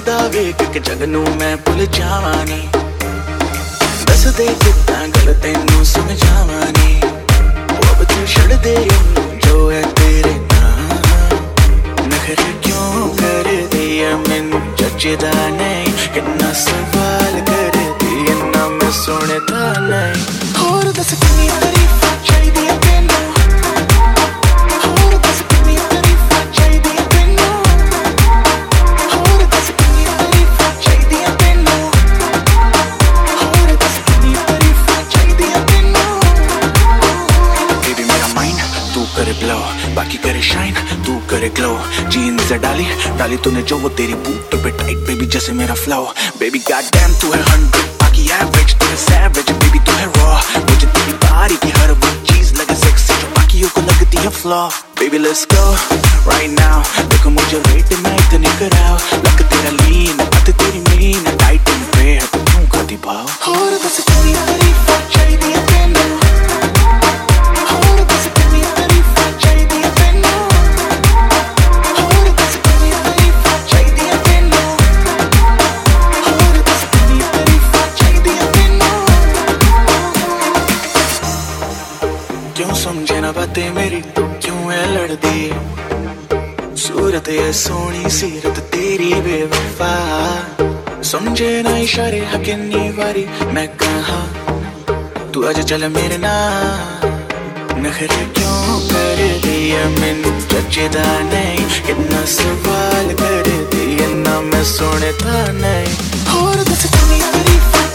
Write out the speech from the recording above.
हसदा वेख के जग नू मैं भुल जावां नी। दस दे कितना गल तेनू समझावां नी। अब तू छड़ दे जो है तेरे नाम। नखरे क्यों कर दिया मैनू जचदा नहीं। कितना सवाल कर दिया ना मैं सुनदा नहीं। होर दस कितनी तारीफां चाहिदियां तेनू। होर दस कितनी तारीफां चाहिदियां तेनू। होर दस कितनी तारीफां चाहिदियां तेनू। होर दस कितनी तारीफां चाहिदियां तेनू। बेबी मेरा माइंड तू करे ब्लो, बाकी करे शाइन तू करे ग्लो। जीन्स डाली डाली तूने जो वो तेरी बूट पे टाइट बेबी जैसे मेरा फ्लो। बेबी गॉडडैम तू है 100 बाकी एवरेज तू है सैवेज। बेबी तू है रॉ मुझे तेरी बारी की हर वो चीज लगे सेक्सी जो बाकियों को लगती है flaw. Baby let's go right now. देखो मुझे रेट मैं इतनी कराओ। लक तेरा लीन बात तेरी मीन टाइट पे है तो क्यों खाती भाव। होर दस कितनी तारीफां चाहिदियां तेनू। होर दस कितनी तारीफां चाहिदियां तेनू। होर दस कितनी तारीफां चाहिदियां तेनू। होर दस कितनी तारीफां चाहिदियां तेनू। क्यों समझे ना बातें मेरी तू क्यों है लड़दी। सूरत है सोहनी सीरत तेरी बेवफा। समझे ना इशारे कितनी बारी मैं कहा तू अज चल मेरे नाल। नखरे क्यों कर दिया मैनू जचदा नहीं। कितना सवाल कर दिया ना मैं सुनदा नहीं। होर दस कितनी तारीफां